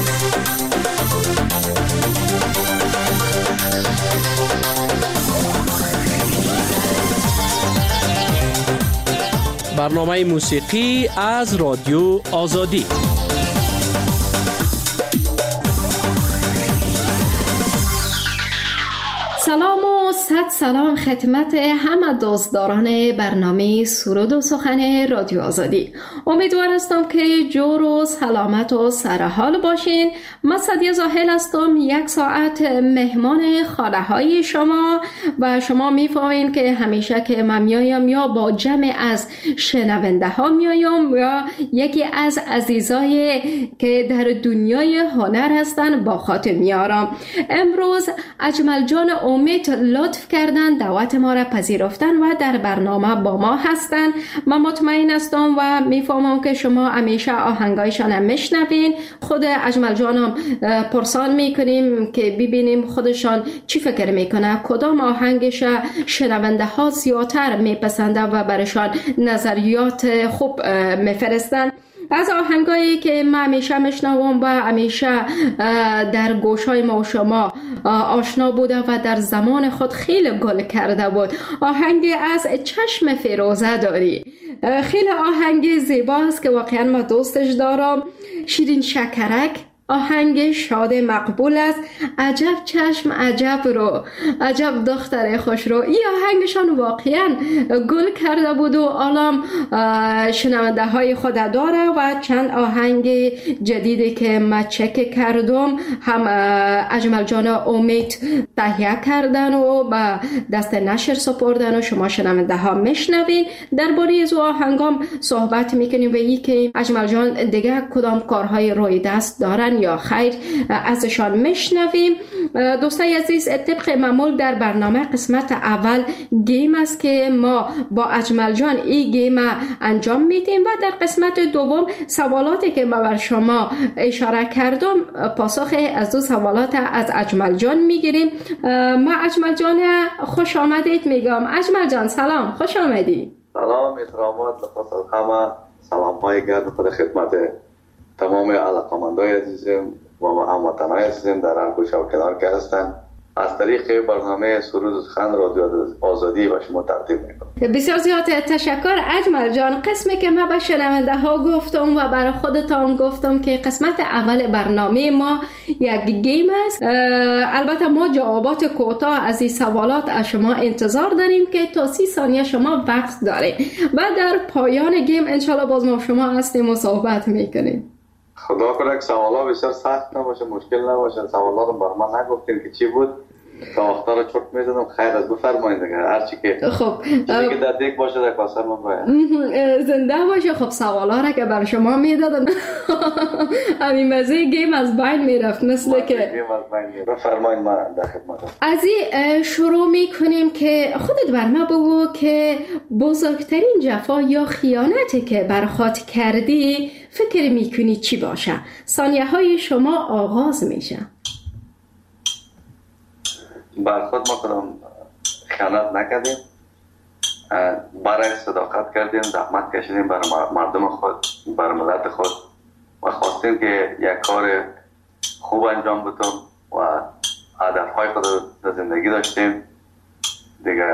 برنامه موسیقی از رادیو آزادی. سلام و صد سلام خدمت همه دوستداران برنامه سرود و سخن رادیو آزادی. امیدوار هستم که جور و سلامت و سرحال باشین. من سعدیه زاهل هستم، یک ساعت مهمان خانه های شما و شما میفهمین که همیشه که من میایم یا با جمع از شنونده ها میایم یا یکی از عزیزای که در دنیای هنر هستن با خاطر میارم. امروز اجمل جان امید لطف کردن دعوت ما را پذیرفتن و در برنامه با ما هستن. من مطمئن هستم و میفهمم که شما همیشه آهنگایشان هم میشنوین. خود اجمل جانم پرسان میکنیم که ببینیم خودشان چی فکر میکنه، کدام آهنگش شنونده ها زیادتر میپسنده و برشان نظریات خوب میفرستن. از آهنگایی که من همیشه میشنوم و همیشه در گوشای ما و شما آشنا بوده و در زمان خود خیلی گل کرده بود، آهنگ از چشم فیروزه داری. خیلی آهنگ زیباست که واقعا من دوستش دارم. شیرین شکرک آهنگ شاد مقبول است. عجب چشم عجب رو، عجب دختر خوش رو. این آهنگشان واقعا گل کرده بود و الان شنونده های خود داره و چند آهنگ جدیدی که من چک کردم هم اجمل جان امید تهیه کردن و به دست نشر سپردن و شما شنونده ها میشنوین. درباره از آهنگام صحبت میکنیم و این که اجمل جان دیگه کدام کارهای روی دست دارن یا خیر ازشان میشنویم. دوستای عزیز، طبق معمول در برنامه قسمت اول گیم است که ما با اجمل جان این گیم انجام میدیم و در قسمت دوم سوالاتی که ما بر شما اشاره کردم پاسخ از دو سوالات از اجمل جان میگیریم. ما اجمل جان خوش آمدید میگم. اجمل جان سلام، خوش آمدید. سلام، احترامات لخص همه، سلام های گرد خود خدمت تمام علاقمندای عزیزم و هموطنای عزیزم در هر گوشه و کنار که هستن. از طریق برنامه سرود و سخن رادیو آزادی و شما تقدیم میکنم. بسیار زیاد تشکر اجمل جان. قسمی که من به شنونده ها گفتم و برای خودتان گفتم که قسمت اول برنامه ما یک گیم است. البته ما جوابات کوتاه از این سوالات از شما انتظار داریم که تا 30 ثانیه شما وقت دارید و در پایان گیم انشالله باز ما شما هستیم و صحبت میکنیم. خدا کنه که سوالا بسیار سخت نباشه، مشکل نباشه. سوالا رو بر من نگفتین که چی بود تا وقتا رو چرت میزدم. خیر از بفرمایید دیگه، هر چی که خب چیزی که در دیگ باشه در کاسه من باید زنده باشه. خب سوالا را که بر شما میدادم همین مزه گیم از بین میرفت مثل که گیم از بین میرفت. بفرمایید من در خدمتم. از این شروع میکنیم که خودت بر ما بگو که بزرگترین جفا یا خیانتی که بر خود کردی فکر میکنی چی باشه؟ ثانیه های شما آغاز میشه. بر خود ما کدام خیانت نکردیم، برای صداقت کردیم، زحمت کشیدیم برای مردم خود، برای ملت خود و خواستیم که یک کار خوب انجام بدیم و هدفهای خود در زندگی داشتیم دیگه.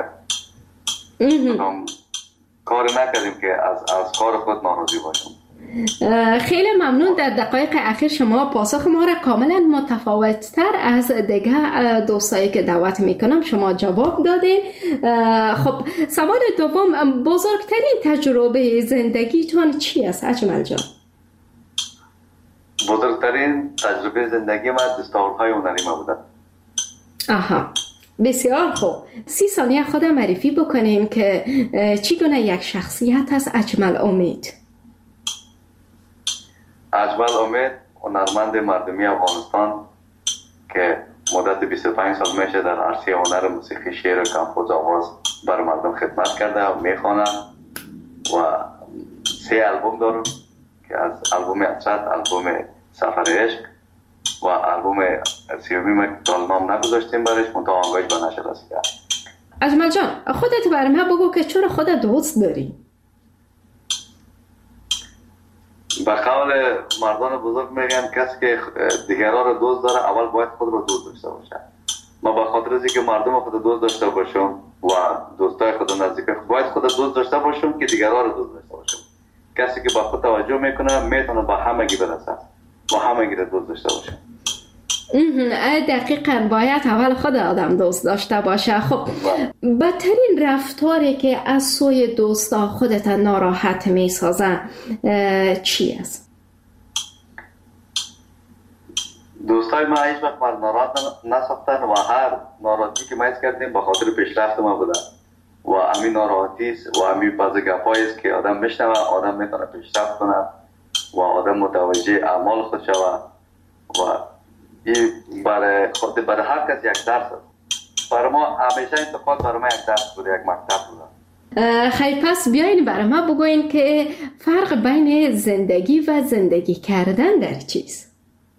کار نکردیم که از کار خود ناراضی باشیم. خیلی ممنون. در دقایق اخیر شما پاسخ ما را کاملا متفاوت تر از دیگه دوستایی که دعوت میکنم شما جواب دادین. خب سوال دوم، بزرگترین تجربه زندگیتون چی است اجمل جان؟ بزرگترین تجربه زندگی من دستاوردهای هنری ما بوده. آها، بسیار خوب. 30 ثانیه خودم معرفی بکنیم که چی گونه یک شخصیت است اجمل امید؟ اجمل امید هنرمند مردمی افغانستان که مدت 25 سال میشه در عرصه هنر موسیقی، شعر و کمپوز آواز برای مردم خدمت کرده و میخوانه و 3 آلبوم دارم که از آلبوم اطرت، آلبوم سفر عشق و آلبوم 30 که نام نگذاشتیم برش منتها آنگاهش به نشر رسیده. اجمل جان خودت برام بگو که چرا خودت دوست داری؟ به قول مردان بزرگ میگن کسی که دیگران رو دوست داره اول باید خود رو دوست داشته باشه. ما به خاطر از اینکه مردم خود دوست داشته باشم و دوستای خود نزدیک باید خود دوست داشته باشم که دیگران رو دوست داشته باشم. کسی که با خود توجه میکنه میتونه با همگی برسه و همگی رو دوست داشته باشه. دقیقاً باید اول خود آدم دوست داشته باشه. خب بدترین رفتاری که از سوی دوستا خودت ناراحت میسازه چی است؟ دوستای ما هیچ وقت من ناراحت نساختن و هر ناراحتی که ما حس کردیم به خاطر پیشرفت ما بوده و همین ناراحتی و همین بعضی گپایی است که آدم میشنوه آدم میتونه پیشرفت کنه و آدم متوجه اعمال خود شود و این برای هر کس یک درس است. برای ما همیشه انتقاد برای ما یک درس بوده، یک مکتب بوده. خیلی پس بیاین برای ما بگوین که فرق بین زندگی و زندگی کردن در چیست؟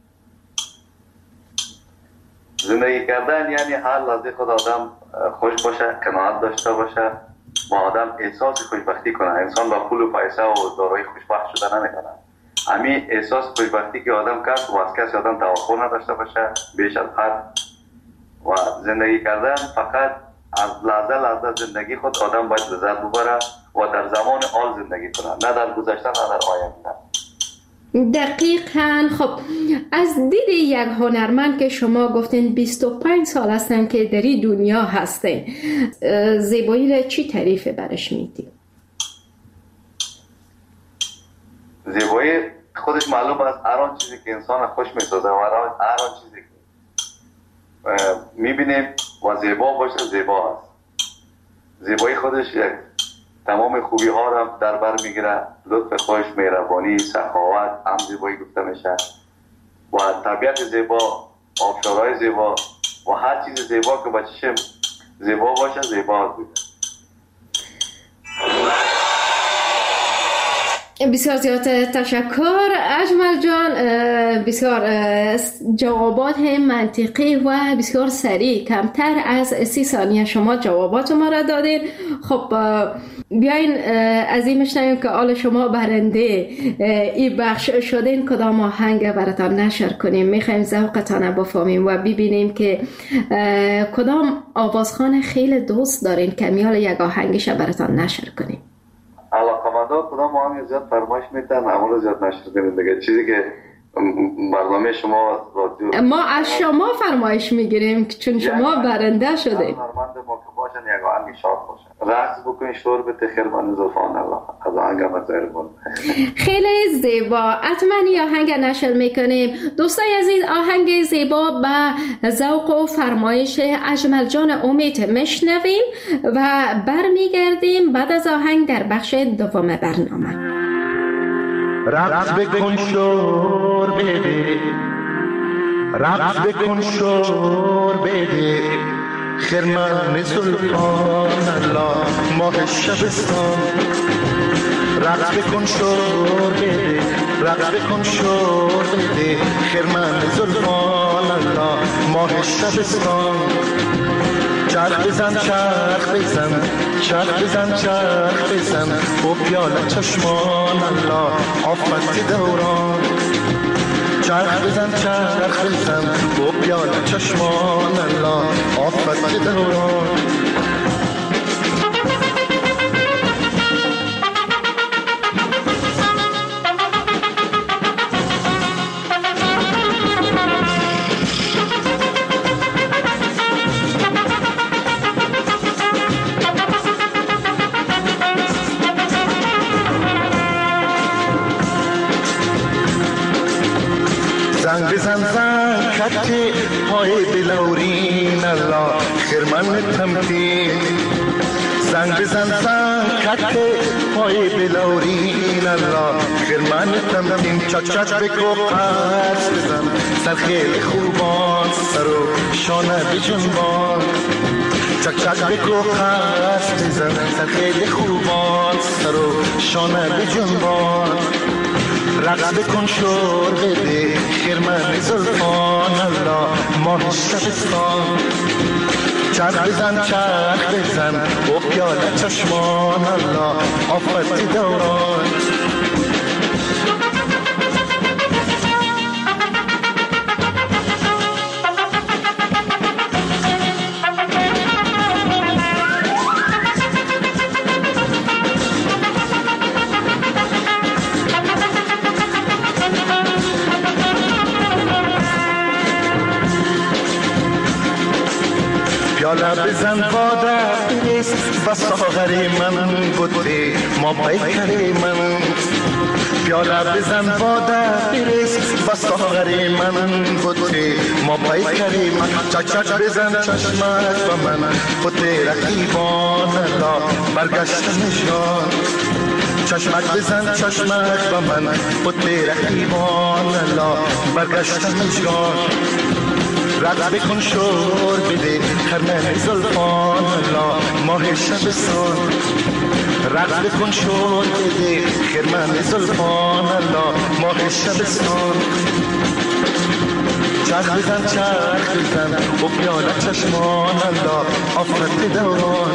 زندگی کردن یعنی هر لحظه خود آدم خوش باشه، قناعت داشته باشه و آدم احساس خوشبختی کنه. انسان با پول و پیسه و دارایی خوشبخت شده نمیکنه. همین احساس خوشبختی که آدم کرد و از کسی آدم توقع نداشته باشه بیش از حد و زندگی کردن فقط از لحظه زندگی خود آدم باید لذت ببره و در زمان حال زندگی کنه، نه در گذشته نه در آینده. دقیقاً. خب از دید یک هنرمند که شما گفتین 25 سال هستن که در این دنیا هستین، زیبایی را چی تعریف برش میدید؟ زیبایی خودش معلوم است هر آن چیزی که انسان خوش میسازه و هر آن چیزی که میبینیم و زیبا باشه زیبا است. زیبایی خودش یک تمام خوبی ها را در بر میگیره، لطف خوش، مهربانی، سخاوت هم زیبایی گفته میشه و طبیعت زیبا، آبشارهای زیبا و هر چیز زیبا که با چشم زیبا باشه زیبا بوده. بسیار زیاد تشکر اجمل جان، بسیار جوابات منطقی و بسیار سریع، کمتر از 30 ثانیه شما جوابات ما را دادین. خب بیاین از این میشنویم که آل شما برنده این بخش شدین کدام آهنگ براتان نشر کنیم. میخوایم ذوقتان بفهمیم و ببینیم که کدام آوازخوان خیلی دوست دارین که میال یک آهنگش براتان نشر کنیم. علاقمندان کدام آهنگ زیاد فرمایش میدن اما زیاد نشر کنیم دیگه. چیزی که برنامه شما رادیو ما از شما فرمایش میگیریم چون شما برنده شده. هنرمند ما که باشن یک آهنگ شاد باشن، رقص بکنین، شور بده خیر من زلفان الله از آهنگ مزایرمون. خیلی زیبا، حتما این آهنگ نشر میکنیم. دوستای عزیز، آهنگ زیبا به ذوق و فرمایش اجمل جان امید میشنویم و برمیگردیم بعد از آهنگ در بخش دوم برنامه. رقص بکن شور بده، رقص بکن شور بده، خرمن سلطان الله ماه شبستان. رقص بکن شور بده، رقص بکن شور بده، خرمن سلطان الله ماه شبستان. چرخ بزن چرخ بزن، چرخ بزن چرخ بزن، و پیاله چشمان الله آفت دوران. چرخ بزن چرخ بزن، و پیاله چشمان الله آفت دوران. زنگ بزن زنگ کتی پای بلورین الله خرمن تمکین. زنگ بزن زنگ کتی پای بلورین الله خرمن تمکین. چک چک بکو قرص بزن سر خیلی خوبان، سر و شانه بجنبان. چک چک بکو قرص بزن سر خیلی خوبان، سر و شانه بجنبان. رقص بکن شور بده، خرمن زلفان الله ماه شبستان. چرخ بزن چرخ بزن، و پیاله چشمان الله آفت دوران. پیاله بزن باده بریز و ساغری من بوده ما بیکری من پیاله بزن باده بریز و ساغری من بوده ما بیکری من چک بزن چشمک و من بوده رقیبان لا برگشتنشان چشمک بزن چشمک و من بوده رقیبان لا برگشتنشان رقص بکن شور بده خرمن زلفان لا ماه شبستان رقص بکن شور بده خرمن زلفان لا ماه شبستان چرخ بزن و پیاله چشمان لا آفت دوران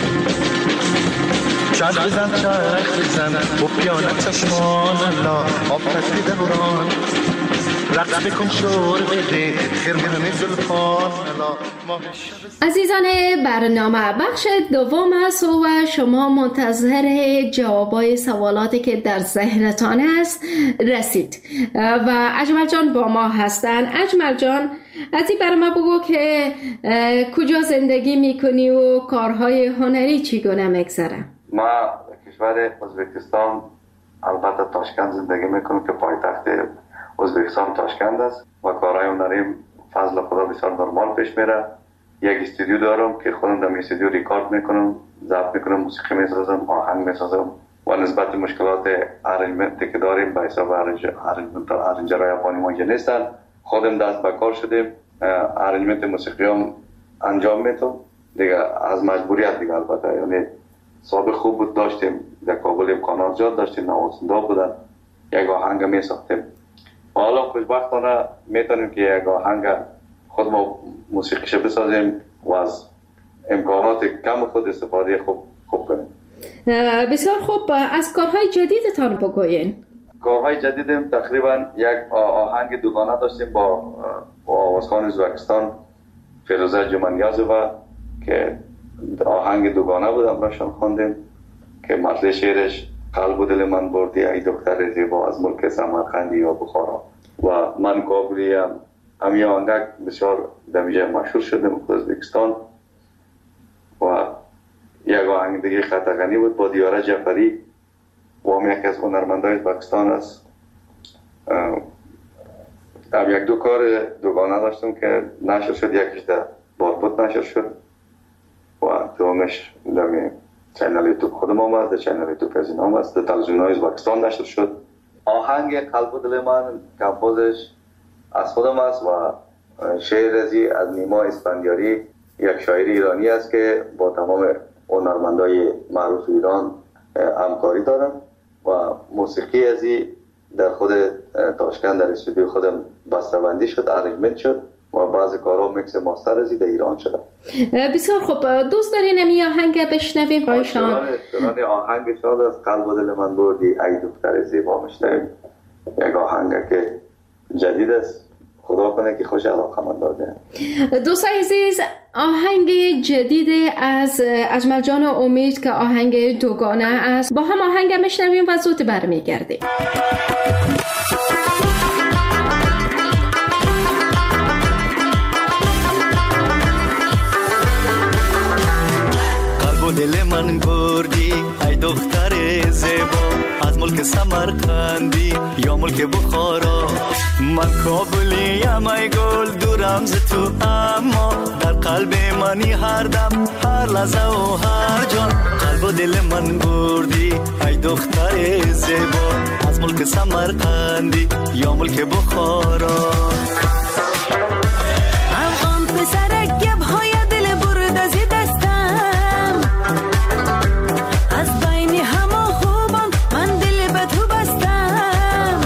چرخ بزن و پیاله چشمان لا آفت دوران رقص بکن شور بده خرمن زلفان عزیزان برنامه بخش دوم است و شما منتظر جوابای سوالاتی که در ذهنتان است رسید و اجمل جان با ما هستن. اجمل جان از این برای ما بگو که کجا زندگی میکنی و کارهای هنری چگونه میگذره؟ ما کشور ازبکستان البته تاشکند زندگی میکنم که پایتخت ازبکستان تاشکند است و کارهای هنری فضل خدا بسیار نرمال پیش میره. یک استودیو دارم که خودم در استودیو ریکارد میکنم، ضبط میکنم، موسیقی میسازم، آهنگ میسازم و نسبت مشکلات ارنجمنتی که داریم به حساب ارنجرهای افغانی ما اینجا نیستن، خودم دست به کار شدیم، ارنجمنت موسیقی هم انجام میدم دیگه از مجبوریت دیگه. البته یعنی سابق خوب بود، داشتیم در کابل امکانات زیاد داشتیم، نوازنده بودن، یک آهنگ میساختیم. حالا خوشبختانه میتونیم که یک آهنگ خود ما موسیقیش بسازیم و از امکانات کم خود استفاده خوب کنیم. بسیار خوب. از کارهای جدیدتان بگوین. کارهای جدیدم تقریبا یک آهنگ دوگانه داشتیم با آوازخوان ازبکستان فیروزه جمانیازووا که آهنگ دوگانه بود، امراشان خواندیم که متن شعرش قلب و دل من بردی ای دختر زیبا از ملک سمرقند یا بخارا و من کابلی هم همین آهنگ بسیار دمیجه مشهور شده در ازبکستان. و یک آهنگ دیگه خطغنی بود با دیاره جعفری و هم یکی از هنرمندای ازبکستان است. هم یک دو کار دوگانه داشتم که نشر شد، یکیش در بارپوت نشر شد و دومش در چینل یوتیوب خودم هم است، در چینل یوتیوب از این هم است، در تلویزیون‌های ازبکستان نشر شد. آهنگ قلب و دل من کمپوزش از خودم است و شعر رزی از نیما اسفندیاری، یک شاعر ایرانی است که با تمام هنرمندای معروف ایران همکاری دارم و موسیقی ازی در خود تاشکند در استودیو خودم بسته‌بندی شد، ارنجمنت شد و بعضی کارها میکس ماستر ازی در ایران شده. بسیار خوب. دوست دارین این آهنگ بشنویم؟ شما آهنگ شاد از قلب و دل من بردی ای دختر زیبا میشنویم. یک آهنگ که جدید است، خدا کنه که خوش علاقه‌مند داده. دوستان عزیز، آهنگ جدید از اجمل جان و امید که آهنگ دوگانه است، با هم آهنگ میشنویم و زود برمیگردیم. قلب و دل من بردی ای دختر زیبا از ملک سمرقندی یا ملک بخارا. من کابلیم ای گل دورم ز تو، اما در قلب منی هر دم هر لحظه و هر جان. قلب و دل من بردی ای دختر زیبا از ملک سمرقندی یا ملک بخارا. افغان پسر گب‌های دل برد از دستم، از بین همه خوبان من دل به تو بستم.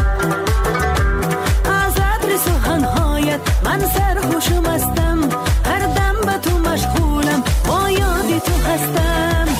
از عطر سخنهایت من سرخوش و مستم، هر دم به تو مشغولم، با یاد تو هستم.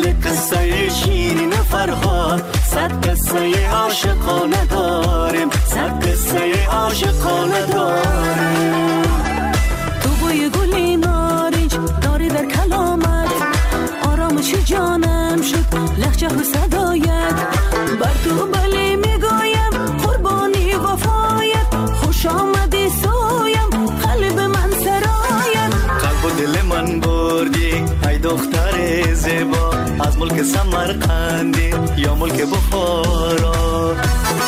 قصه شیرین فرهاد، صد قصه عاشقانه داریم، صد قصه عاشقانه داریم. تو بوی گلی نارنج داری در کلامت، آرامش جانم شد لهجه و صدایت. بر تو بله میگویم قربانی وفایت، خوش آمدی سویم قلب من سرایت. قلب و دل من بردی ای دختر زیبا، از ملک سمرقندی یا ملک بخارا.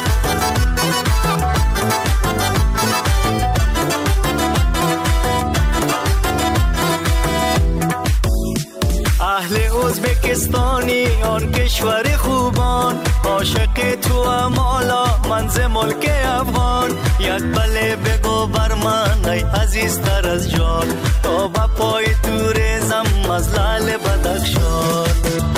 اهل ازبکستانی آن کشور خوبان، عاشق تو امالا منز ملک افغان. یک بله بگو بر من ای عزیزتر از جان، تا با پای تو ریزم از لعل بدخشان.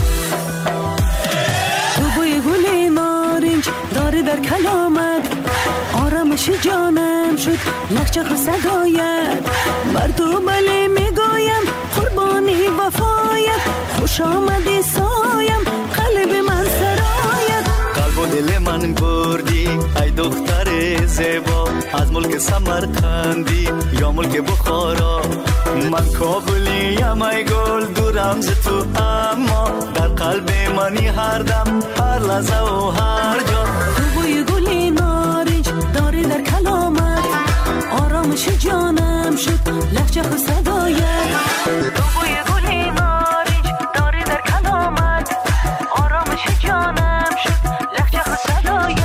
تو بوی گلی نارنج داری در کلامت، آرامش جانم شد لهجه و صدایت. بر تو بله میگویم قربانی وفایت، خوش آمدی سایم قلب من سرایت. قلب و دل من بردی ای دختر زیبا، از ملک سمرقندی یا ملک بخارا. من کابلیم ای گل دورم ز تو، اما در قلب منی هر دم هر لحظه و هر جا. تو بوی گلی نارنج داری در کلامت، آرامش جانم شد لهجه و صدایت. تو بوی گلی نارنج داری در کلامت، آرامش جانم شد لهجه و صدایت.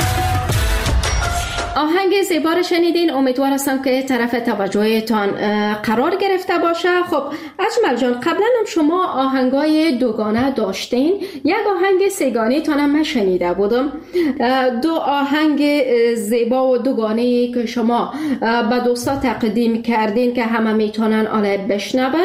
آهنگ زیبا رو شنیدین. امیدوار هستم که طرف توجهتان قرار گرفته باشه. خب اجمل جان، قبلا هم شما آهنگای دوگانه داشتین، یک آهنگ سگانه تانم من شنیده بودم. دو آهنگ زیبا و دوگانه که شما به دوستا تقدیم کردین که همه میتونن آن بشنون.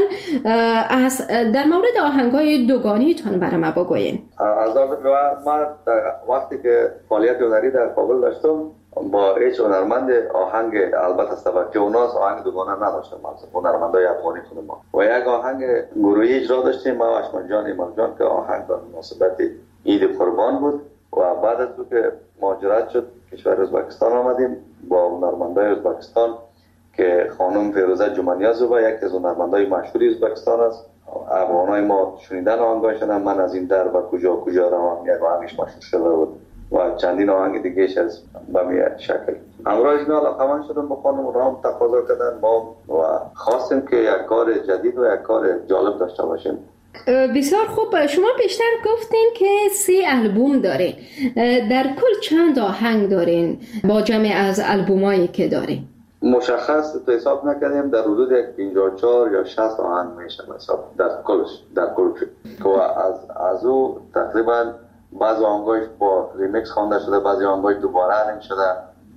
در مورد آهنگای دوگانه تان برای ما بگوین. از من وقتی که فعالیت هنری در کابل داشتم با هیچ هنرمند آهنگ، البته سبکی اوناس آهنگ دوگانه نداشتم، هنرمندای افغانی خود ما، و یک آهنگ گروهی اجرا داشتیم ما و اشمن جان ایمان جان که آهنگ به مناسبت عید قربان بود. و بعد از که مهاجرت شد کشور ازبکستان آمدیم با هنرمندای ازبکستان که خانم فیروزه جمانیازووا یک از هنرمندای مشهوری ازبکستان است. افغانای ما شنیدن آهنگاشون، من از این در و کجا کجا روان، یک آهنگش مشهور شده بود و چندین آهنگ دیگهش از بمی شکل. همراه اینا علاقمند شدم با خانم، رام تقاضا کردن ما و خواستیم که یک کار جدید و یک کار جالب داشته باشیم. بسیار خوب. شما بیشتر گفتین که 3 آلبوم دارین، در کل چند آهنگ دارین با جمع از آلبومایی که دارین؟ مشخص تو حساب نکردیم، در حدود 54 یا 60 آهنگ میشه حساب در کل که از او تقریبا بعضی آهنگاش با ریمیکس خوانده شده، بعضی آهنگاش دوباره رنگ شده.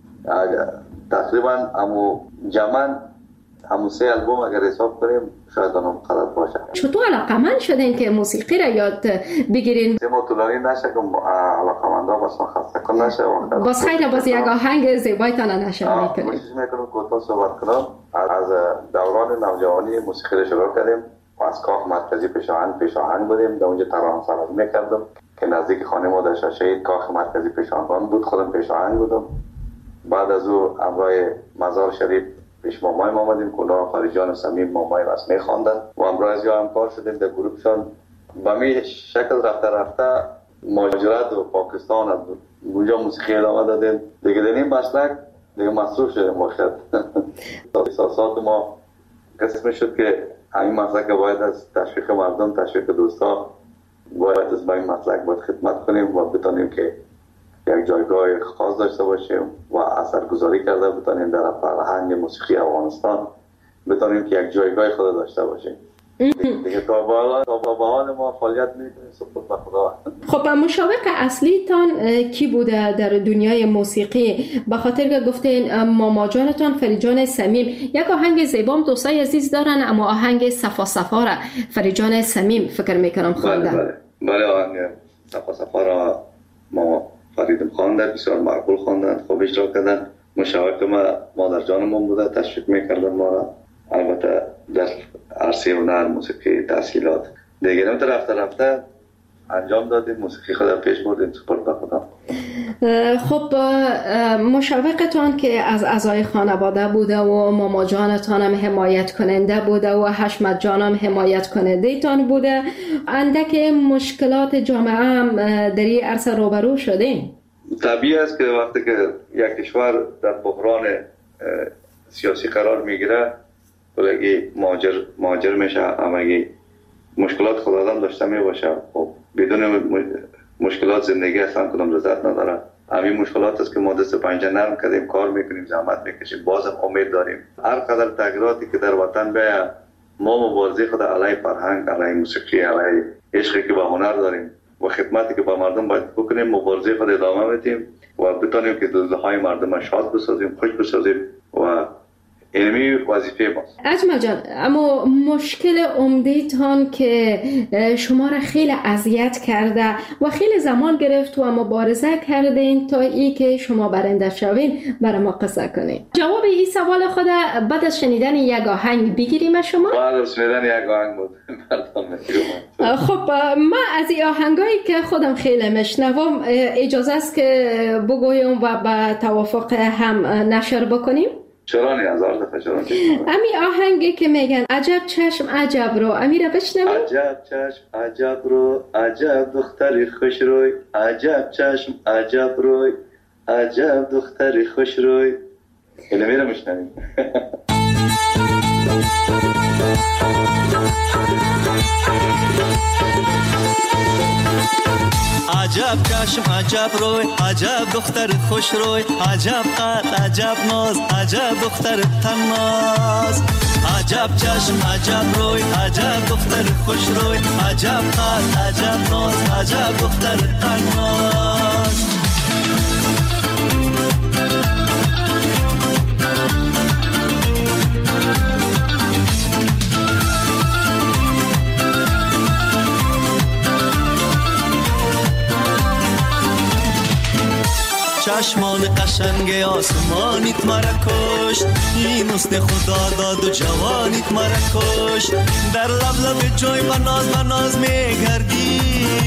تقریبا جمعاً 3 آلبوم اگر حساب کنیم شاید اونم قدر باشه. چطور علاقمند شدین که موسیقی را یاد بگیرین؟ ما طولانی نشه که علاقمندا بس ما خسته کن نشه. باز خیلی باز یک آهنگ زیبایتان نشان میکنیم. کوشش میکنم کوتاه صحبت کنم. از دوران نوجوانی موسیقی را شروع کردیم و از کاخ مرکزی پیش آهنگ بودیم، در اونجا ترانه سراز میکردم که نزدیک خانه ما در شاشه‌ای کاخ مرکزی پیش آهنگ بود، خودم پیش آهنگ بودم. بعد از او همراه مزار شریف پیش مامای ما آمدیم، کلاه خارجان و سمیم مامای ما میخواندن و همراه از یا همکار شدیم در گروهشان. به می شکل رفته مهاجرت و پاکستان از اونجا موسیقی ادامه دادیم دیگه. در این مسلک دیگه مصروف شدیم باشد. احساسات ما قسم شد که همین مسلک باید از تشویق مردم، تشویق دوستا، باید از این مسلک باید خدمت کنیم و بتانیم که یک جایگاه خاص داشته باشیم و اثرگذاری کرده بتانیم در فرهنگ موسیقی افغانستان، بتانیم که یک جایگاه خود داشته باشیم. دیگه تا به حال ما فعالیت میکنیم سپرد به خدا. خب مشابه اصلی تان کی بوده در دنیای موسیقی؟ به خاطر که گفتین ماما جانتان فریجان سمیم، یک آهنگ زیبام دوستای عزیز دارن، اما آهنگ صفا صفا را فریجان سمیم فکر میکنم خواندن. بله آهنگ صفا صفا را ما فریدم خواندن، بسیار معقول خواندن، خوب اجرا کردن. مشاوق ما مادر جانمون بوده، تشویق میکردن ما را. البته در عرصه هنر موسیقی تحصیلات دیگه رفته انجام دادیم، موسیقی خود پیش بردیم سپرد به خدا. خب مشوقتان که از اعضای خانواده بوده و ماما جانتان هم حمایت کننده بوده و حشمت جان هم حمایت کننده تان بوده، اندک مشکلات جامعه هم در این عرصه روبرو شدین؟ طبیعی است که وقتی که یک کشور در بحران سیاسی قرار میگیره بلگی مهاجر میشه، همگی مشکلات خود آدم داشته میباشه. خب بدون مشکلات زندگی اصلا کدام لذت نداره. همین مشکلات است که ما دست پنجه نرم کردیم، کار میکنیم، زحمت میکشیم، بازم امید داریم هر قدر تغییراتی که در وطن بیاید ما مبارزه خود علیه فرهنگ، علیه موسیقی، علیه عشقی که به هنر داریم و خدمتی که به مردم باید بکنیم، مبارزه خود ادامه بدیم و بتونیم که دلهای مردم شاد بسازیم، خوش بسازیم و اینمی وظیفه ماست. اجمل جان، اما مشکل عمده‌تان که شما را خیلی اذیت کرده و خیلی زمان گرفت و مبارزه کردین تا ای که شما برنده شوین، برای ما قصه کنین. جواب این سوال خود بعد از شنیدن یک آهنگ بگیریم شما؟ بعد از شنیدن یک آهنگ بود. خب ما از این آهنگایی که خودم خیلی میشنوم اجازه است که بگویم و به توافق هم نشر بکنیم؟ چرا نه، هزار دفعه چرا نه. امی آهنگی که میگن عجب چشم عجب رو، امیره بشنویم. عجب چشم عجب رو، عجب دختری خوش روی، عجب چشم عجب روی، عجب دختری خوش روی. اینو میره میشنویم. عجب چشم عجب روی، عجب دختر خوش روی، عجب قد عجب ناز، عجب دختر تناز. عجب چشم عجب روی، عجب دختر خوش روی، عجب قد عجب ناز، عجب دختر تناز. چشمان قشنگ آسمانیت مرا کشت، این حسن خدا داد و جوانیت مرا کشت. در لب لب جوی به ناز میگردی،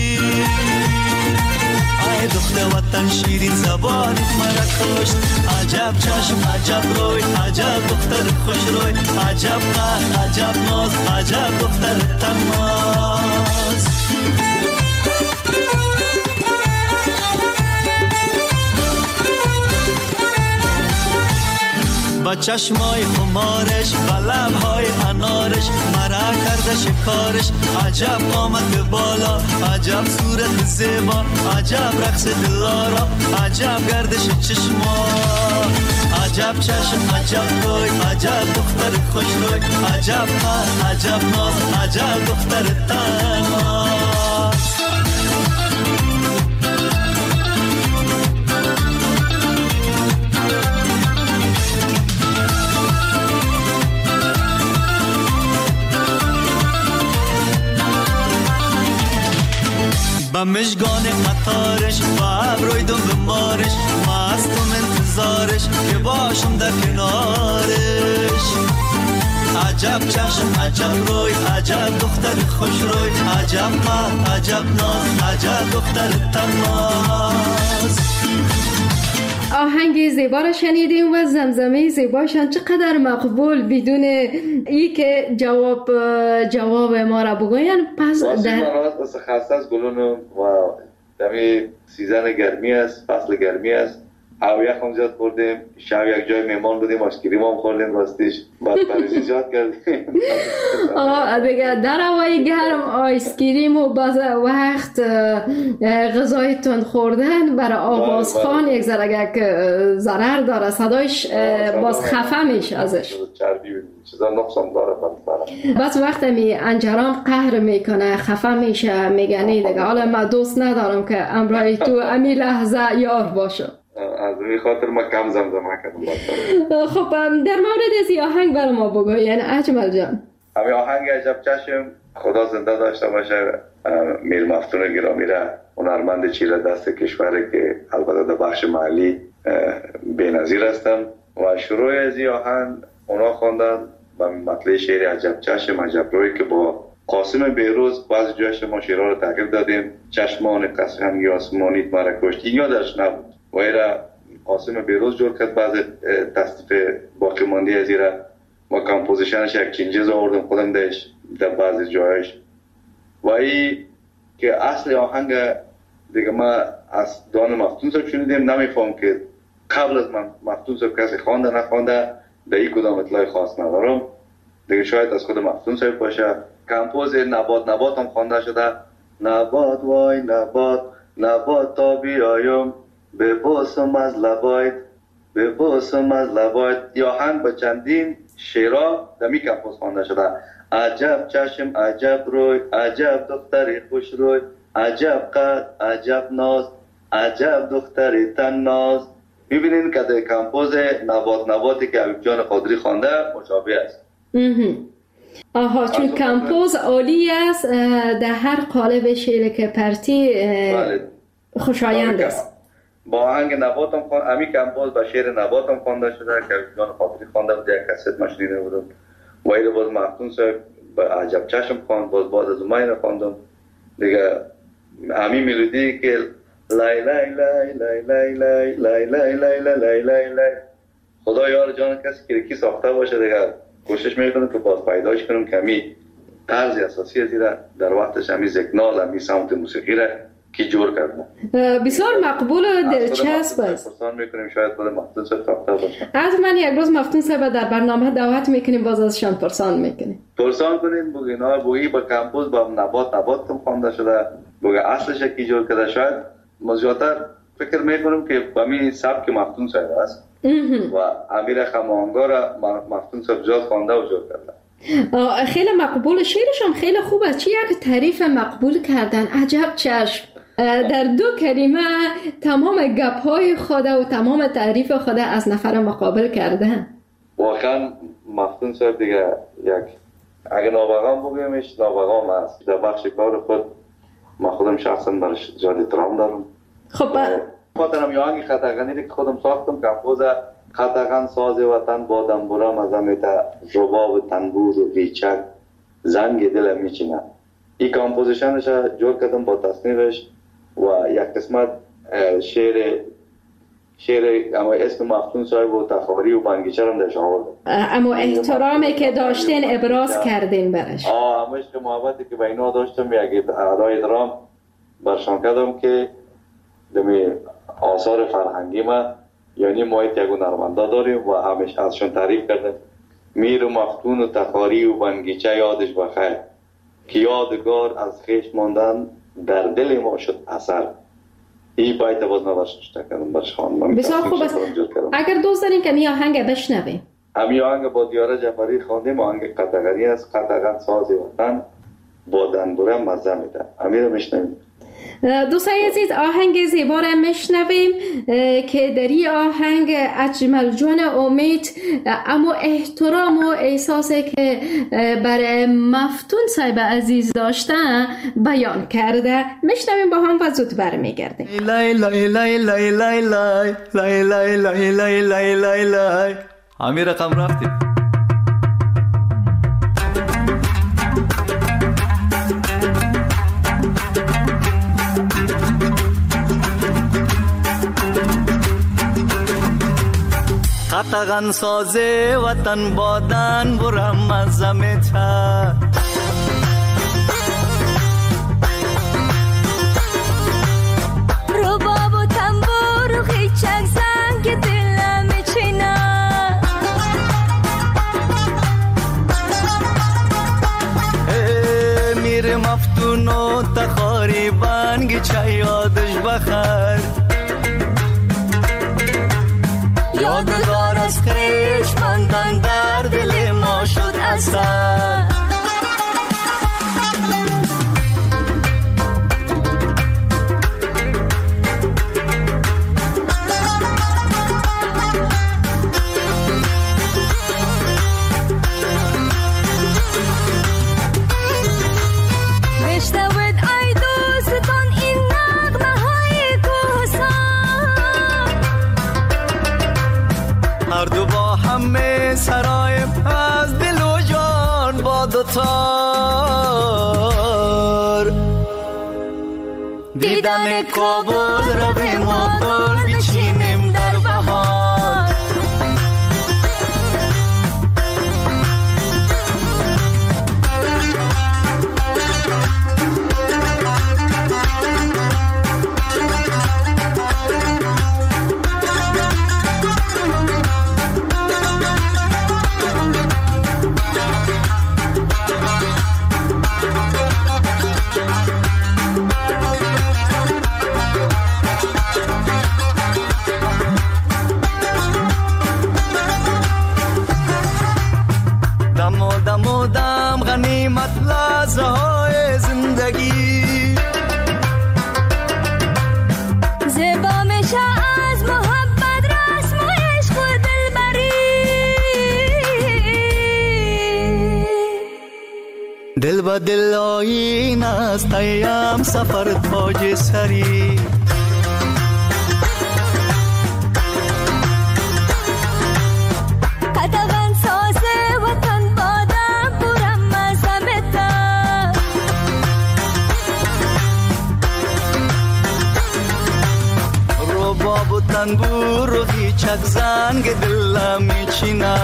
ای دختر وطن شیرین زبانیت مرا کشت. عجب چشم عجب روی، عجب دختر خوش روی، عجب قد عجب ناز، عجب دختر تناز. با چشمای خمارش، با لبهای انارش، مرا کرده شکارش. عجب آمد بالا، عجب صورت زیبا، عجب رقص دلارا، عجب گردش چشما. عجب چشم عجب روی، عجب دختر خوش روی، عجب قد عجب ناز، عجب دختر تناز. با مشگان قطارش، با ابروی دنبالش، مستم انتظارش که باشم در کنارش. عجب چشم عجب روی، عجب دختر خوش روی، عجب قد عجب ناز، عجب دختر تناز. آهنگ زیبا را شنیدیم و زمزمه زیباشان چقدر مقبول، بدون ای که جواب ما را بگوین. پس در خسته از گلون و دمی سیزن گرمی است، فصل گرمی است، هوا یخم زیاد خوردیم، شب یک جای مهمان بودیم، آیسکریم هم خوردیم، راستیش بعد پریزی زیاد کردیم. دیگه در هوای گرم آیسکریم و بعض وقت غذای تند خوردن برای آوازخوان یک ضرر داره، صدایش باز خفه میشه ازش، چربی چیزا نقصان داره. بعض وقت می انجرام قهر میکنه، خفه میشه، میگه نه دیگه حالا من دوست ندارم که امرای تو امی لحظه یار باشه. از این خاطر ما کم زمزمه کردم. خب در مورد از آهنگ برای ما بگو، یعنی اجمل جان. همین آهنگ عجب چشم خدا زنده داشته باشه. میر مفتون گرامی را، هنرمند چیره دست کشوری که البته در بخش محلی بی‌نظیر هستن و شروع از این آهنگ اونا خواندن و مطلع شعر عجب چشم عجب روی که با قاسم بیروز بعضی جایش ما شیرها رو تغییر دادیم. چشمان قسمنگی آسمانی مرا کشت، این یادش نبود و ایرا قاسم بیروز جور کرد. بعضی تصدیف باقی مانده از ایرا و کمپوزیشنش یک چینجز آوردم خودم دهش در بعضی جایش. و ای که اصل آهنگ دیگه ما از دان مفتون صاحب شنیدیم، نمیفهم که قبل از مفتون صاحب کسی خوانده نخوانده، در این کدام اطلاع خاص ندارم دیگه، شاید از خود مفتون صاحب باشه. کمپوز نبات هم خوانده شده. نبات وای نبات تا بیایم ببوسم از لبایت ببوسم از لبایت. یا آهنگ با چندین شعرها در می کمپوز خوانده شده. عجب چشم عجب روی عجب دختری خوش روی عجب قد عجب ناز عجب دختری تن ناز. ببینین که در کمپوز نباتی که حبیب جان قادری خوانده مشابه است. آها، چون کمپوز عالی است، در هر قالب شعر که پرتی خوشایند است. با آهنگ نبات هم خوانده، امی کمپوز با شعر نبات هم خوانده شده که حبیب جان قادری خوانده بود، یک کست ما شنیده بودم. و ایره باز مفتون صاحب با عجب چشم خواند، باز بعد از من خواندم دیگه. همین ملودی که لای لای لای لای لای لای لای لای لای لای لای لای، خدا یار جان کسی که کی ساخته باشه دیگه کوشش میکنم که باز پیداش کنم که همی طرز اساسی از ایره در وقتش همی زکنال همی سمت موسیقی را کی جور کرده. بسیار مقبول و دلچسب است. پرسان میکنیم شاید خود مفتون صاحب ساخته باشه. حتما یک روز مفتون صاحب در برنامه دعوت میکنیم، باز ازشان پرسان میکنیم. پرسان کنیم بگینا بگی با کمپوز با نبات هم خوانده شده، بگه اصلش کی جور کرده. شاید مزیاتر فکر میکنم که با می سبک مفتون صاحب است و امیر خماهنگا را مفتون صاحب جاز خوانده و جور کرده. خیلی مقبول، شعرشان خیلی خوب است. چی یک تعریف مقبول کردن، عجب چشم. در دو کلمه تمام گپ‌های خود و تمام تعریف خود از نفر مقابل کرده. واقعا مفتون صاحب دیگه یک اگه نابغام بگیمش نابغام است. در بخش کار خود ما خودم شخصا برش زیاد احترام دارم. خب خاطرم یه آهنگ خطاغنی که خودم ساختم، کمپوز خطاغن ساز وطن با دنبورم از همیتا رباب تنبور و بیچک زنگ دلم میچینه. این کمپوزیشنش جور کردم با تصنیفش و یک قسمت شعر اما اسم مفتون صاحب و تخاری و بنگیچه هم درش آوردم. اما احترامی که داشتین ابراز کردین برش. اما عشق محبتی که به اینا داشتم یک ادای درام برشان کردم که دمی آثار فرهنگی ما، یعنی ما یک هنرمندا داریم و همیشه ازشون تعریف کردم. میر و مفتون و تخاری و بنگیچه یادش بخیر که یادگار از خیش ماندن در دل ما شد اثر. این باید باز نوشته کردم برش خواندم. بسیار خوب است. اگر دوست دارین که می آهنگ بشنویم. همی آهنگ با دیاره جعفری خواندیم، آهنگ قطغنی است. قطغن ساز وطن با دنبوره مزه میده. همی رو میشنویم. دوستای عزیز، آهنگ زیبا را میشنویم که در این آهنگ اجمل جان امید اما احترام و احساسی که برای مفتون صاحب عزیز داشتن بیان کرده. میشنویم با هم و زود برمیگردیم. لای لای لای لای لای لای لای لای لای لای لای لای لای همین رقم رفتیم. قطغن ساز وطن بادن برم از زمیتا رباب و تنبور و خیچک زنگ دلم چینا میر مفتون و تخاری بنگ چه یادش بخیر یادگار از خیش ماندن در دل ما شد اثر. هر دو با همه سرایم از دل و جان با دوتا دیدن کابل رویم و گل بچینیم در بهار. دم غنیمت لحظه های زندگی زیبا میشه از محبت رسم و عشق و دلبری. دل با دل آیین است ایام سفر تاج سری. تنبور و هیچک زنگ دل میچینه.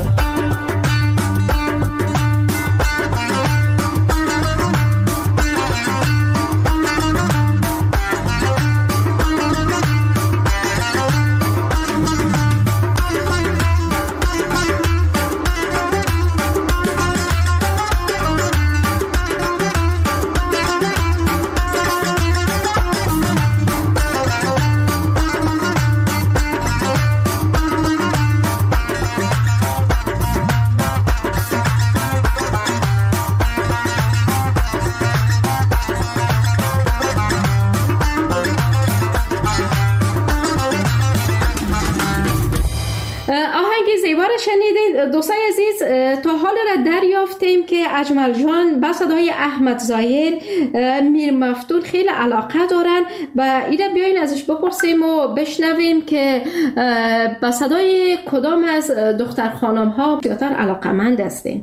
شنیدید دوستای عزیز، تا حال را دریافتیم که اجمل جان با صدای احمد ظاهر میر مفتون خیلی علاقه دارن و اینا بیاین ازش بپرسیم و بشنویم که با صدای کدام از دختر خانم ها بیشتر علاقه‌مند هستین.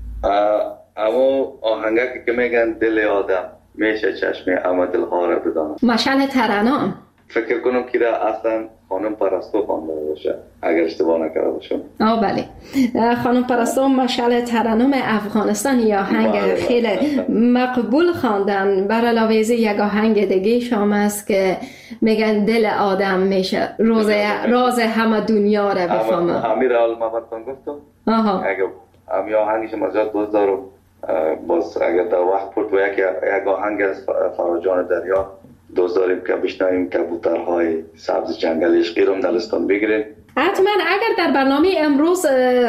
اما آهنگی که میگن دل آدم میشه چشم اما دلها را بدانم. مشعل ترنم فکر کنم که در اصلا خانم پرستو خوانده باشه اگر اشتباه نکرده باشم. بله، خانم پرستو مشعل ترنم افغانستان یا آهنگ خیلی مقبول خواندن. بر علاوه از یک آهنگ دیگه شام است که میگن دل آدم میشه راز همه دنیا را بفهمه. امیر المحمدتان گفتم اگر امی آهنگش مزاد دوست دارم، باز اگر در وقت پرد و یک آهنگ از فراجان دریا دوست داریم که بشنویم کبوترهای سبز جنگل عشقی رو در لستان بگیریم. حتما اگر در برنامه امروز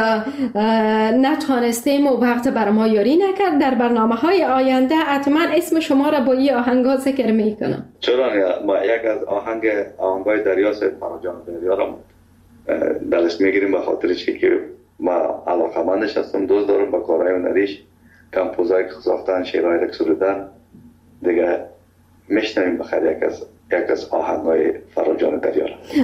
نتوانستیم و وقت بر ما یاری نکرد، در برنامه های آینده حتما اسم شما را با این آهنگا ذکر میکنم. چرا ما یک از آهنگای دریا سید فراجان دریا را دلش میگیریم به خاطرش که ما علاقمندش هستم، دوست دارم با کارهای هنریش کمپوزایی که ساختن، شعرهای که سرودن دیگه میشنویم بخیر یک از آهنگای فراجان دریا.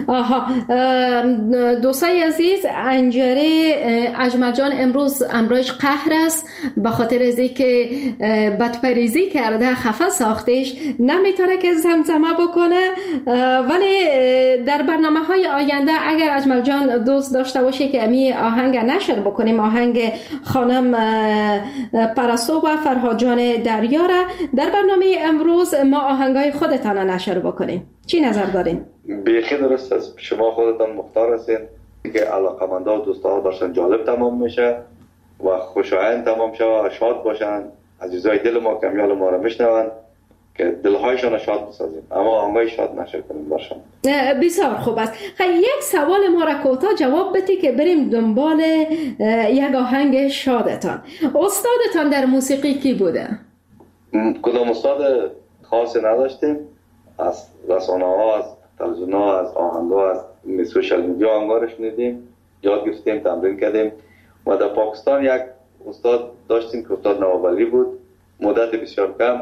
دوستای عزیز، انجره اجمل جان امروز امروز قهر است به خاطر از اینکه بدپریزی کرده، خفه ساختش، نمیتونه که زمزمه بکنه. ولی در برنامه های آینده اگر اجمل جان دوست داشته باشه که امی آهنگ نشر بکنیم، آهنگ خانم پرستو و فرهاد جان دریا را در برنامه امروز ما آهنگای خودتان نشر بکنیم، چی نظر دارین؟ بیخی درست است، شما خودتان مختار هستین که علاقمندا و دوستا باشن، جالب تمام میشه و خوشایند تمام شه و شاد باشن، عزیزای دل ما کمیال ما رو میشنون که دلهایشان شاد بسازیم، اما آهنگای شاد نشه کنیم باشن. بسیار خوب است. یک سوال ما را کوتاه جواب بدید که بریم دنبال یک آهنگ شادتان. استادتان در موسیقی کی بوده؟ کدام استاد خاصی نداشتیم، از رسانه ها، از تلویزیون ها، از آهنگ ها، از سوشال میدیا آهنگا شنیدیم، یاد گرفتیم، تمرین کردیم. و در پاکستان یک استاد داشتیم که استاد نوابلی بود، مدت بسیار کم،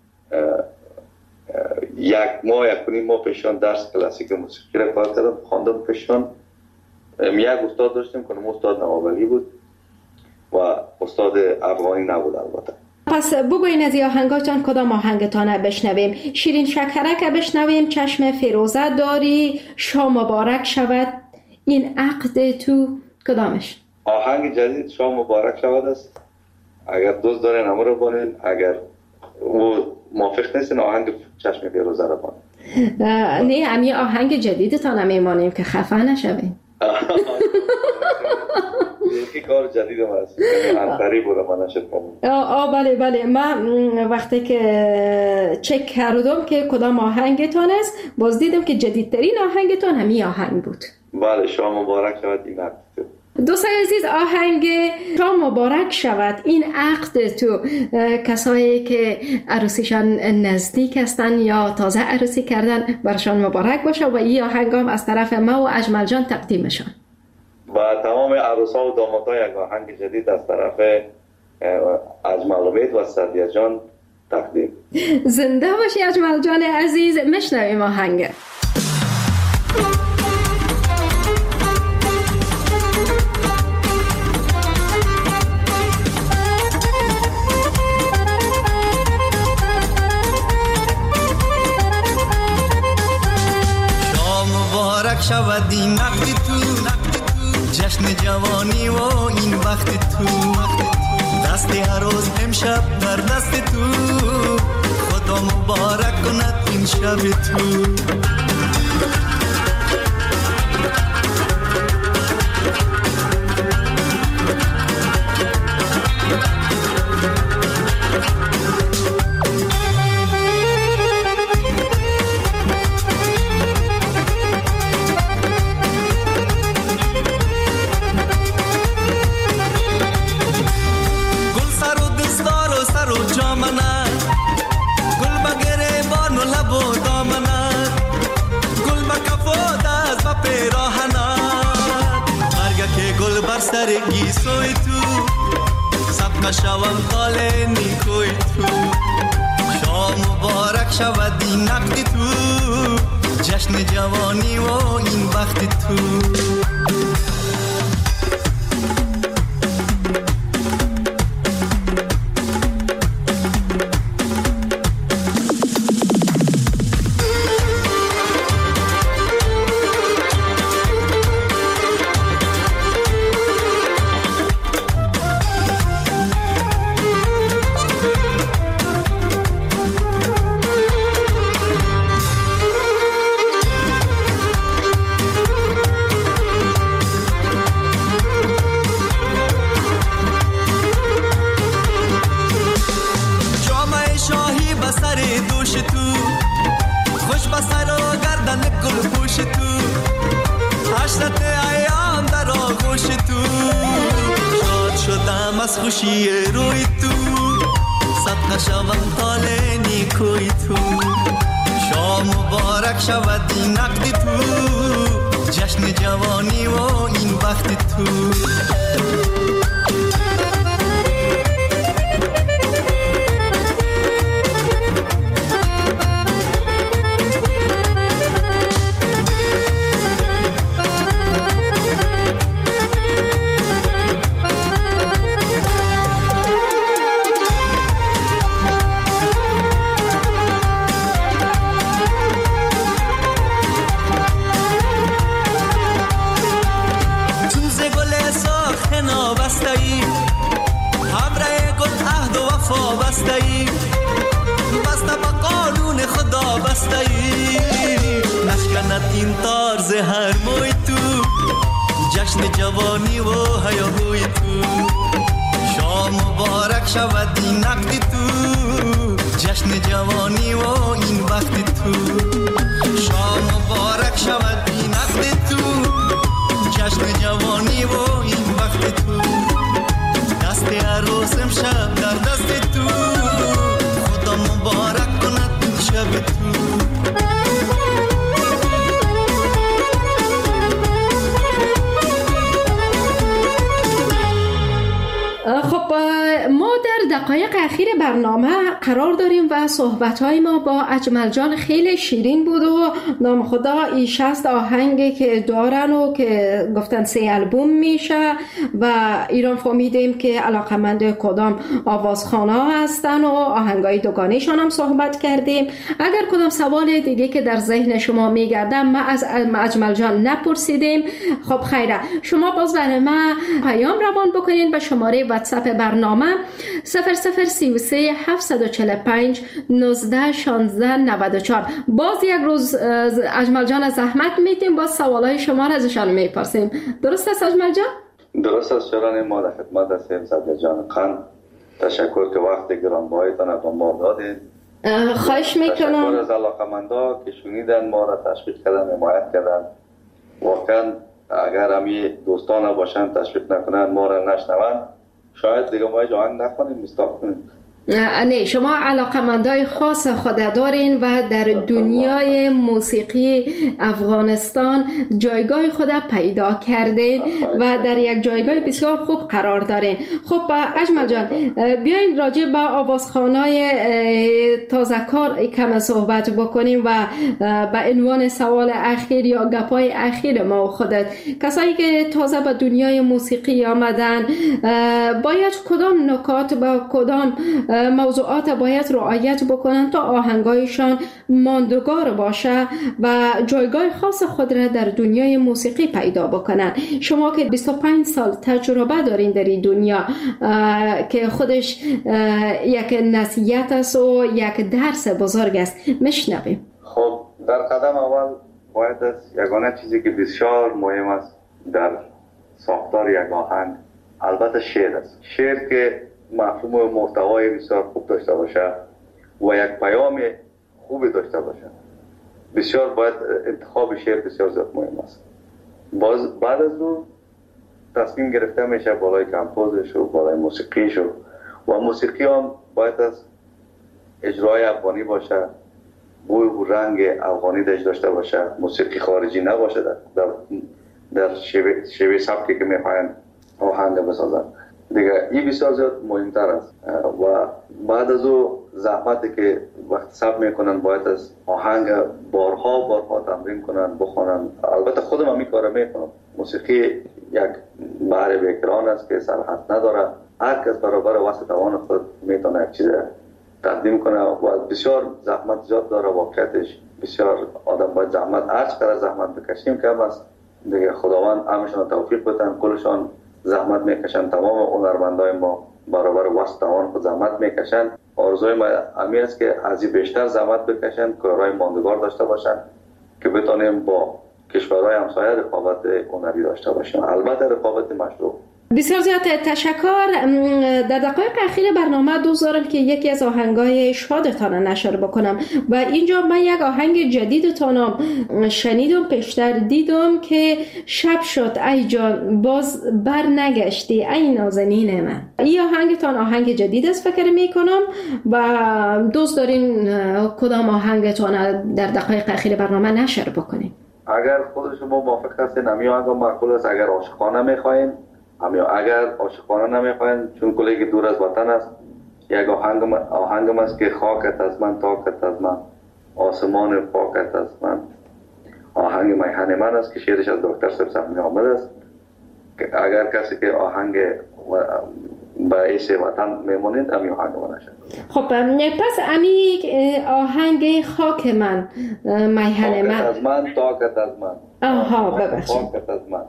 یک ماه یک نیم ماه پیشان درس کلاسیک موسیقی را کار کردم، خواندم پیشان. یک استاد داشتیم که استاد نوابلی بود و استاد افغانی نبود البته. پس بگوین از آهنگاتان کدام آهنگتان بشنویم؟ شیرین شکرک بشنویم، چشم فیروزه داری، شام مبارک شود، این عقد تو، کدامش؟ آهنگ جدید شام مبارک شود است. اگر دوست دارین همه رو بانین، اگر او موافق نیستین آهنگ چشم فیروزه رو بانین. نه همی آهنگ جدیدتان هم میمانیم که خفه نشویم. یکی کار جدید هم هست انتری بوده من نشد کنم. بله من وقتی که چک کردم که کدام آهنگتان است باز دیدم که جدیدترین آهنگتان همی آهنگ بود. بله شام مبارک شود این عقد تو. دوستان عزیز آهنگ شام مبارک شود این عقد تو، کسایی که عروسیشان نزدیک هستن یا تازه عروسی کردن برشان مبارک باشه و این آهنگ هم از طرف ما و اجمل جان تقدیمشان با تمام عروسا و دامادها. یک آهنگ جدید از طرف اجمل امید و سعدیه جان تقدیم. زنده باشی اجمل جان عزیز. مشنویم آهنگ. شود این عقد تو، جشن جوانی و این وقت تو، دست عروس امشب در دست تو، خدا مبارک کند این شب تو. سرگی سوی تو سبقه شوم خال نیکوی تو، شام مبارک شود این عقد تو، جشن جوانی و این وقت تو. از خوشی روی تو صدقه شوم طال نیکوی تو، شام مبارک شود این عقد تو، جشن جوانی و این وقت تو. این طرز هر موی تو، جشن جوانی و هیاهوی تو، شام مبارک شود این عقد تو، جشن جوانی و این وقت تو، شام مبارک شود این عقد تو، جشن جوانی و این وقت تو، دست عروس امشب در دست تو، خدا مبارک کند این شب تو. خب ما در دقایق اخیر برنامه قرار داریم و صحبت‌های ما با اجمل جان خیلی شیرین بود و نام خدا این 60 آهنگی که دارن و که گفتن 3 آلبوم میشه و ایران فهمیدیم که علاقمند کدام آوازخانه ها هستن و آهنگای دوگانیشان هم صحبت کردیم. اگر کدام سوال دیگه که در ذهن شما میگرده ما از اجمل جان نپرسیدیم، خب خیره، شما باز برای ما پیام روان بکنین به شماره واتساپ برنامه 0033 745 19 16 94. باز یک روز اجمل جان زحمت میدیم، باز سوالای شما را ازشان میپرسیم. درست است اجمل جان؟ درست است شوران ما، در خدمت هستیم. صدر جان قند، تشکر که وقت گرانبهایتان به ما دادید. خواهش میکنم. تشکر از علاقمندا که شنیدن ما را، تشویق کردن، حمایت کردن. واقعا اگر همی دوستان باشن تشویق نکنن، ما را نشنون، شاید دیگه ما آهنگ نخونیم، استاپ کنیم. نه، شما علاقمندای خاص خود دارین و در دنیای موسیقی افغانستان جایگاه خود پیدا کردین و در یک جایگاه بسیار خوب قرار دارین. خب اجمل جان، بیاین راجع به آوازخوانای تازه کار کم صحبت بکنیم و به عنوان سوال اخیر یا گپای اخیر ما و خودت، کسایی که تازه به دنیای موسیقی آمدن باید کدام نکات با کدام موضوعات باید رعایت بکنن تا آهنگایشان ماندگار باشه و جایگاه خاص خود را در دنیای موسیقی پیدا بکنن؟ شما که 25 سال تجربه دارین در این دنیا که خودش یک نصیحت است و یک درس بزرگ است، میشنویم. خب در قدم اول باید از یگانه چیزی که بسیار مهم است در ساختار یک آهنگ البته شعر است. شعر که مفهوم و محتوای بسیار خوب داشته باشه و یک پیام خوبی داشته باشه، بسیار باید انتخاب شعر بسیار زیاد مهم است. بعد از اون تصمیم گرفته میشه بالای کمپوزش و بالای موسیقیش و موسیقی هم باید از اجرای افغانی باشه، بوی و رنگ افغانی داشته باشه، موسیقی خارجی نباشه در شیوه سبکی که میخواین آهنگ بسازن. دیگه این بسیار زیاد مهمتر است و بعد از او زحمتی که وقت ثبت میکنن باید از آهنگ بارها تمرین کنن، بخونن. البته خودم هم این کار میکنم. موسیقی یک بحر بیکران است که سرحد نداره، هر کس برابر وسط توان خود میتونه یک چیز تقدیم کنه و بسیار زحمت زیاد داره. واقعیتش بسیار آدم باید زحمت، هر چقدر زحمت بکشیم کم است. دیگه خداوند همشون توفیق بدن، کلشان زحمت میکشن. تمام هنرمندای ما برابر وسط توان خود زحمت میکشن. آرزوی ما همین است که از این بیشتر زحمت بکشن، کارهای ماندگار داشته باشن که بتونیم با کشورهای همسایه رقابت هنری داشته باشیم، البته رقابت مشروع. بسیار زیاد تشکر. در دقایق اخیر برنامه دوست دارم که یکی از آهنگای شادتان نشر بکنم و اینجا من یک آهنگ جدیدتان شنیدم، پیشتر دیدم که شب شد ای جان باز بر نگشتی ای نازنین من. این آهنگتان آهنگ جدید است فکر میکنم و دوست دارین کدام آهنگتان در دقایق اخیر برنامه نشر بکنیم؟ اگر خود شما موافق هستین همین آهنگ معقول است. اگر عاشقانه میخواین اگر عاشقانه نمیخواین، چون کلی دور از وطن است، یک آهنگم است که خاکت از من تاکت از من آسمان پاکت از من. آهنگ میهن من است که شعرش از دکتر سبزمی آمد است. اگر کسی که آهنگ باعث وطن میمونید امی آهنگ من نشد. خب پس امی آهنگ خاک من میهن من، خاکت از من تاکت از من. آها ببخشید، خاکت از من.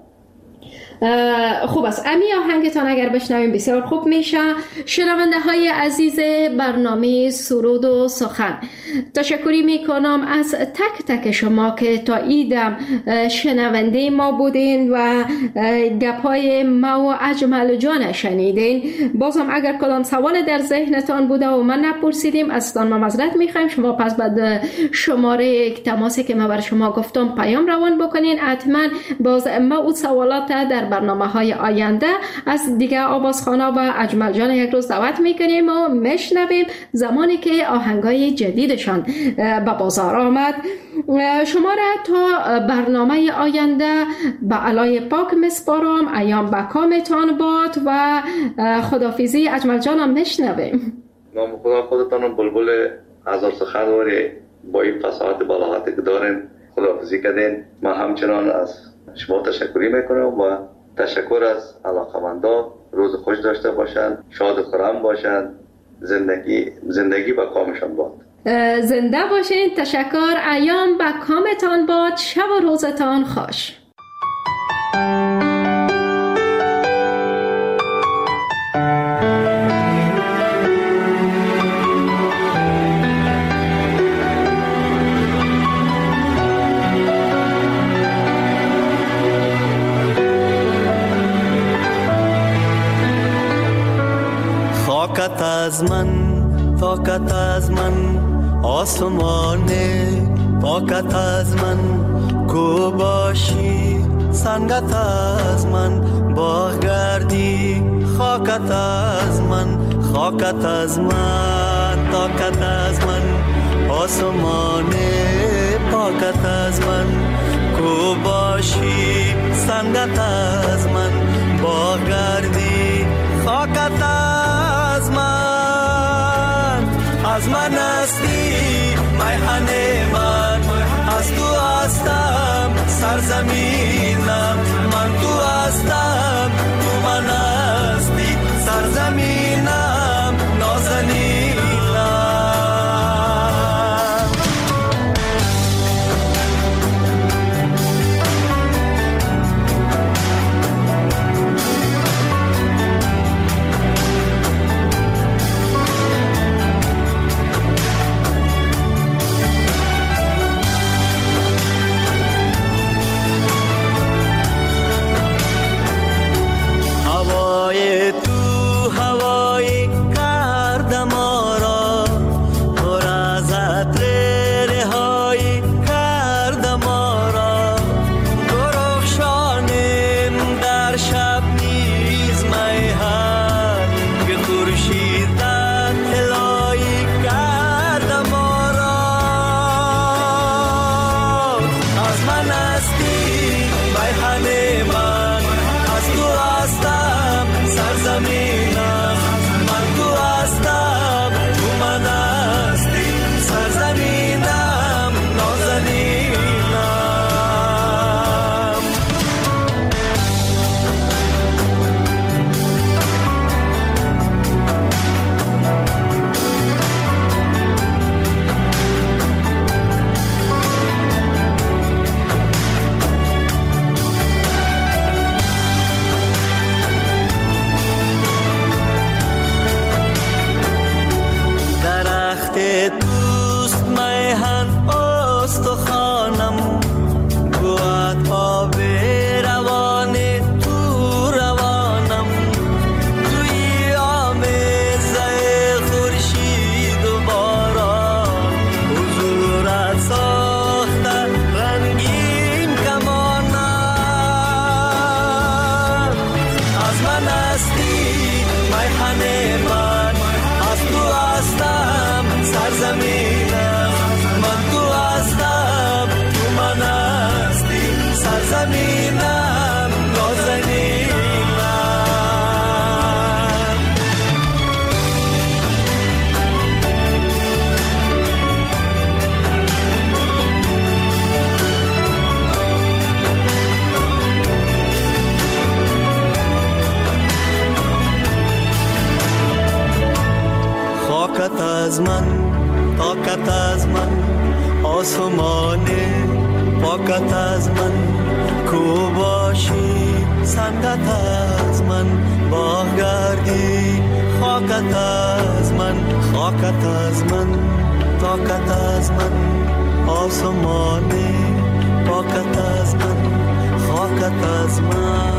خوب است. امی آهنگتان اگر بشنویم بسیار خوب میشه. شنونده های عزیز برنامه سرود و سخن، تشکری میکنم از تک تک شما که تا ایدم شنونده ما بودین و گپای ما و اجمل جان شنیدین. بازم اگر کدام سوال در ذهنتان بوده و من نپرسیدیم ازتان ما معذرت میخوایم. شما پس بعد شماره تماسی که من بر شما گفتم پیام روان بکنین. حتما باز ما اون سوالات البته در برنامه‌های آینده از دیگه آوازخوانا و اجمل جان یک روز دعوت میکنیم و میشنویم زمانی که آهنگای جدیدشان به بازار آمد. شما را تا برنامه آینده به علای پاک میسپارم. ایام بکامتان باد و خدافیزی اجمل جانم میشنویم. نام خدا خودتان بلبل هزار سخنوری با این فصاحت بلاغتی که دارین خداحافظی کردین. من همچنان از شما تشکری میکنم و تشکر از علاقمندان. روز خوش داشته باشند، شاد و خرم باشند، زندگی با کامشان باد. زنده باشین. تشکر. ایام با کامتان باد. شب و روزتان خوش. خاکت از من، طاقت از من، آسمان پاکت از من، کو باشی سنگت از من، باغ گردی خاکت از من، خاکت از من، طاقت از من، آسمان پاکت از من، کو باشی سنگت از من، باغ گردی خاکت از من هستی میهن من، از تو هستم سرزمینم، من تو هستم تو من هستی سرزمینم نازنینم. از من، طاقت از من، آسمان پاکت از من، کو باشی سنگت از من، باغ گردی خاکت از من، خاکت از من، طاقت از من، آسمان پاکت از من، خاکت از من.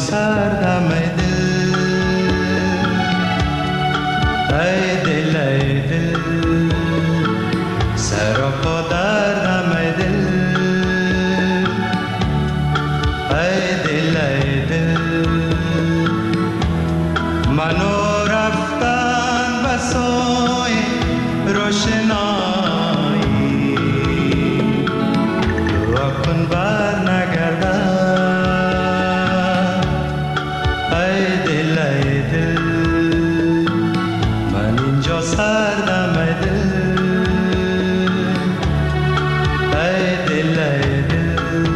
سردم ای دل ای دل سر و پا دردم ای دل ای دل ای دل منو رفتن به سوی روشنایی دعا کن بر نگردم ای دل ای دل من اینجا سردم ای دل ای دل ای دل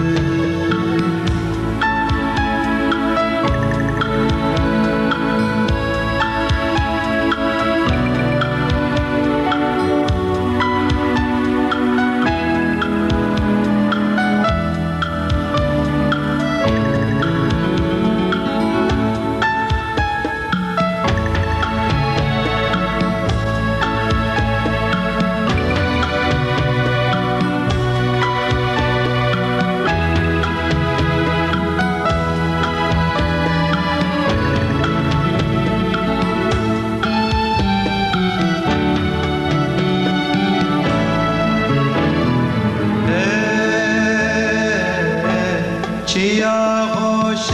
چی آغوش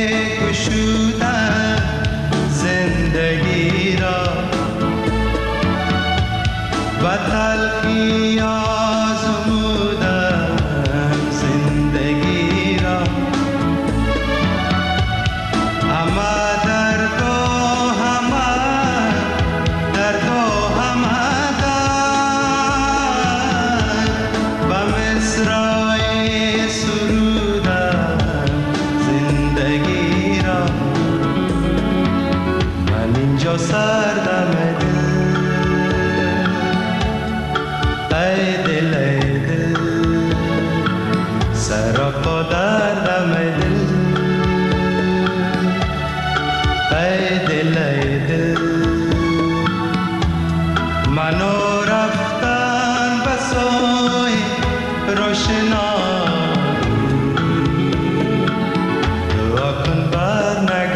گشودن زندگی را و تلخی آزمودن زندگی را همه درد و همه درد و همه درد و مصرعی سرودن زندگی را من اینجا سردم ای دل ای دل سر و پا دردم ای دل ای دل منو رفتن به سوی روشنایی دعا کن بر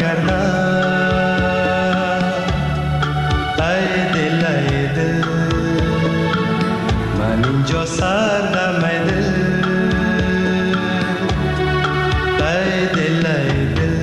نگردم ای دل ای دل من اینجا سردم ای دل ای دل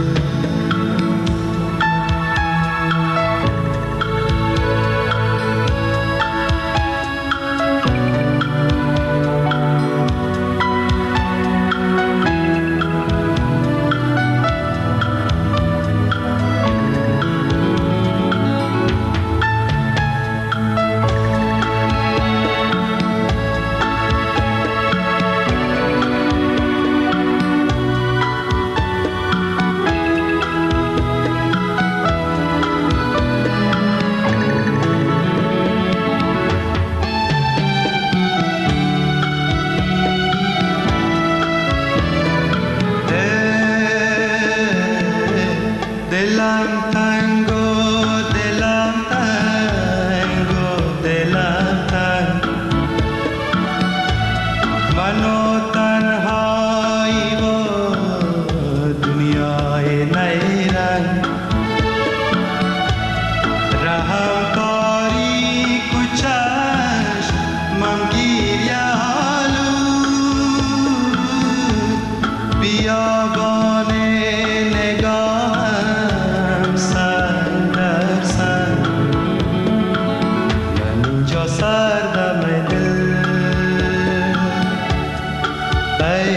دلم تنگو دلم تنگو دلم تنگ منو تنهایی و دنیای نیرنگ رهم تاریک و چشمم گیریه آلود بیابان نگاهم سر در سر من اینجا سردم ای